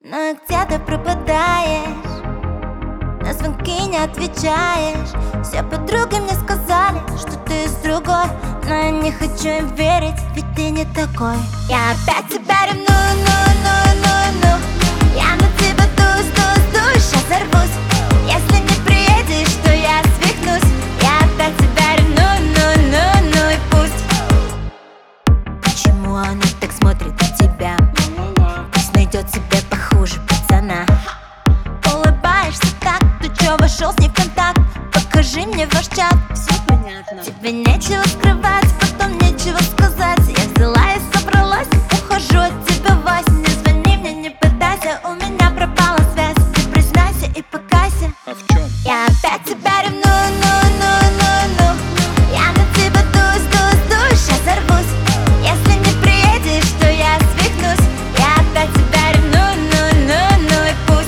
Но где ты пропадаешь? На звонки не отвечаешь. Все подруги мне сказали, что ты с другой, но я не хочу им верить, ведь ты не такой. Я опять тебя ревную, ну. Я на тебя дуюсь, сейчас взорвусь. Если не приедешь, то я свихнусь. Я опять тебя ревную, ну и пусть. Почему она так смотрит на тебя? Пусть найдет себе похуже пацана. Улыбаешься так, ты чё вошел с ней в контакт? Покажи мне ваш чат. Все понятно. Тебе нечего скрывать, потом нечего сказать. Я взяла и собралась, ухожу от тебя, Вась. Не звони мне, не пытайся, у меня пропала связь. Ты признайся и покайся. А в чем? Я опять тебя ревную, ну. Я на тебя дуюсь, сейчас взорвусь. Если не приедешь, то я свихнусь. Я опять тебя ревную, ну и пусть.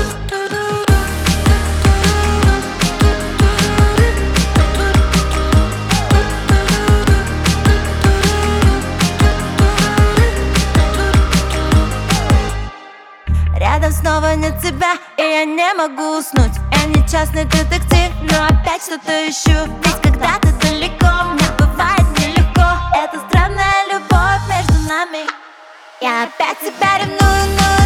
Рядом снова нет тебя, и я не могу уснуть. Я не частный детектив, но опять что-то ищу. Ведь когда ты далеко, мне бывает нелегко. Это странная любовь между нами. Я опять тебя ревную,